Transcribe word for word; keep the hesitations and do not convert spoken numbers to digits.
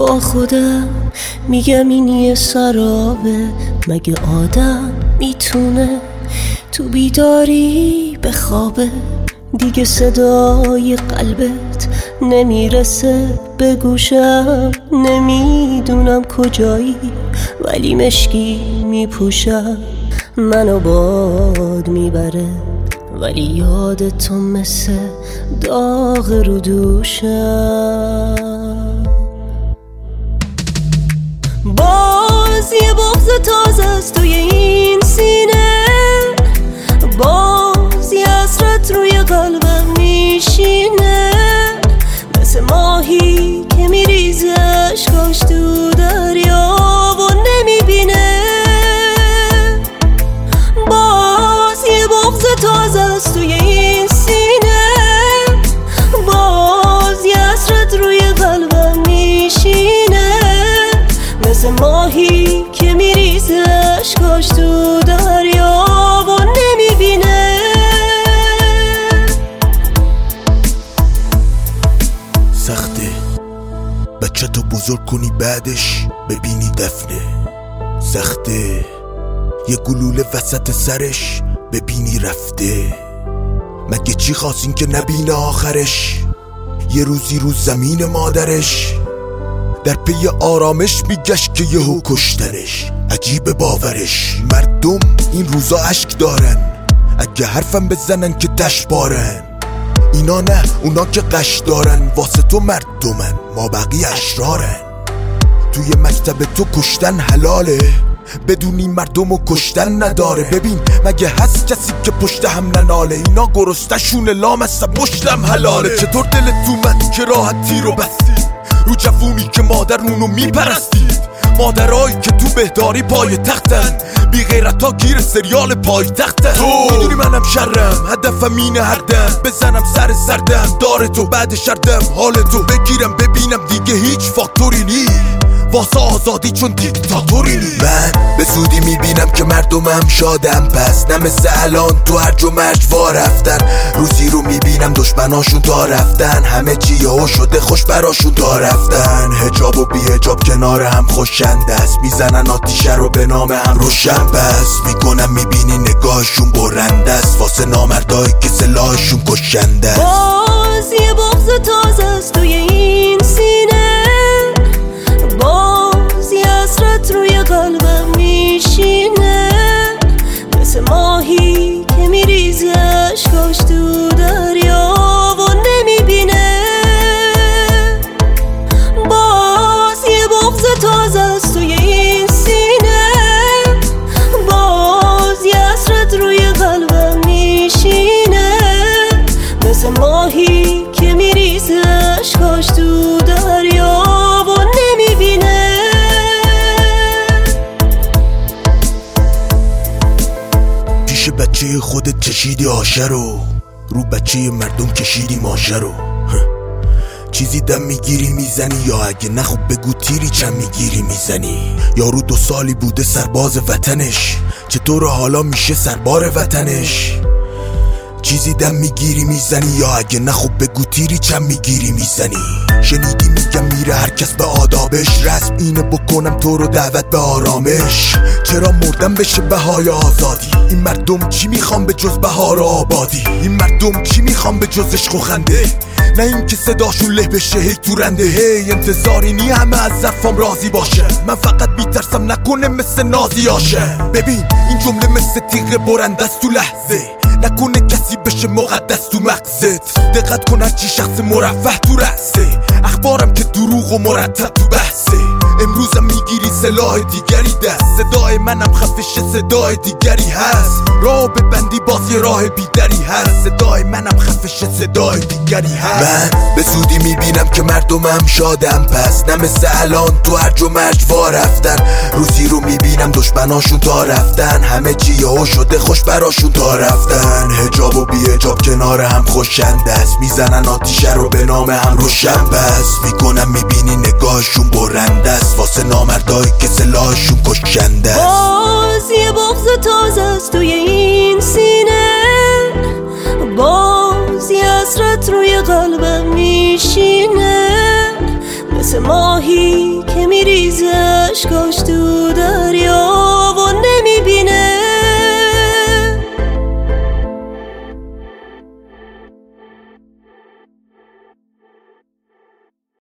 با خودم میگم این یه سرابه، مگه آدم میتونه تو بیداری بخوابه؟ دیگه صدای قلبت نمیرسه به گوشم، نمیدونم کجایی ولی مشکی میپوشم. منو باد میبره ولی یاد تو مثل داغ رو دوشم. باز یه بغض تازه است توی این سینه، باز یه حسرت روی قلبم میشینه، مثل ماهی که میریزه اشکاش تو دریا و نمیبینه. باز یه بغض تازه است توی این سینه، باز یه حسرت روی قلبم میشینه، مثل ماهی که میریزه اشکاش تو دریا و نمیبینه. سخته بچه تو بزرگ کنی بعدش ببینی دفنه، سخته یه گلوله وسط سرش ببینی رفته. مگه چی خواستین که نبینه آخرش؟ یه روزی رو زمین مادرش در پی آرامش میگشت که یهو کشتنش. عجیب باورش، مردم این روزا عشق دارن، اگه حرفم بزنن که دشت بارن. اینا نه، اونا که قش دارن، واسه تو مردمن، ما بقیه اشرارن. توی مکتب تو کشتن حلاله، بدونی مردمو کشتن نداره. ببین مگه هست کسی که پشت هم نناله؟ اینا گرستشون لام هستن، مشتم حلاله. چطور دلت اومد که راحتی رو بستید رو جوونی که مادر اونو میپرستید؟ مادرایی که تو بهداری پای تختن، بی غیرت ها گیر سریال پای تختن. تو میدونی منم شرم، هدفم اینه هر دم بزنم سر سردم داره تو، بعد شردم حال تو بگیرم ببینم دیگه هیچ فاکتوری نی واسه آزادی چون دیکتاتوری نی. من به زودی میبینم که مردمم شادم، پس نه مثل الان تو هرج و مرج وا رفتن. روزی رو میبینم دشمناشون تا رفتن، همه چی یهو شده خوش براشون تا رفتن. حجاب و بی حجاب کنار هم خوشنده است، میزنن آتیشه رو به نام هم روشن بس میکنم. میبینی نگاهشون برنده است، واسه نامردایی که سلاحشون کشنده است. باز یه بغض تازه است توی این سینه، باز یه حسرت روی قلبم میشینه، مثل ماهی که میریزه اشکاش تو دریا و نمیبینه. باز یه بغض تازه است توی این سینه، باز یه حسرت روی قلبم میشینه، مثل ماهی که میریزه اشکاش تو دریا و نمیبینه. پیش بچه خودت کشیدی آشه رو، رو بچه مردم کشیدی ماشه رو. چیزی دم میگیری میزنی، یا اگه نخوب بگو تیری چند میگیری میزنی. یارو دو سالی بوده سرباز وطنش، چطور حالا میشه سربار وطنش؟ چیزی دم میگیری میزنی، یا اگه نخوب بگو تیری چند میگیری میزنی. شنیدی میگم میره هر کس به آدابش، رسم اینه بکنم تو رو دعوت به آرامش. چرا مردم بشه بهای آزادی؟ این مردم چی میخوام به جز بهار و آبادی؟ این مردم چی میخوام به جز عشق و خنده؟ نه این که صداشون له بشه هی تو رنده. هی انتظاری نی همه از ظرفام راضی باشه، من فقط میترسم نکنه مثل نازی آشه. ببین این جمله مثل تیغ برنده است تو لحظه، نکنه کسی بشه مقدس تو مغزت. دقت کن هرچی شخص مرفه تو رأسه، اخبارم که دروغ و مرتب تو بحثه. امروزم میگیری سلاح دیگری دست، صدای منم خفش صدای دیگری هست. راه ببندی باز یه راه بیدری هست، صدای منم خفش صدای دیگری هست. من به زودی میبینم که مردمم شادم، پس نه مثل الان تو هرج و مرج وا رفتن. روزی رو میبینم دشمناشون تا رفتن، همه چی یهو شده خوش براشون تا رفتن. حجاب و بی حجاب کنار هم خوشنده است، میزنن آتیشه رو به نام هم روشن بس میکنم. میبینی نگاهشون برنده است، واسه نامردایی که سلاحشون کشنده است. باز یه بغض تازه است توی این سینه، باز یه حسرت روی قلبم میشینه، مثل ماهی که میریزش کاش تو دریا.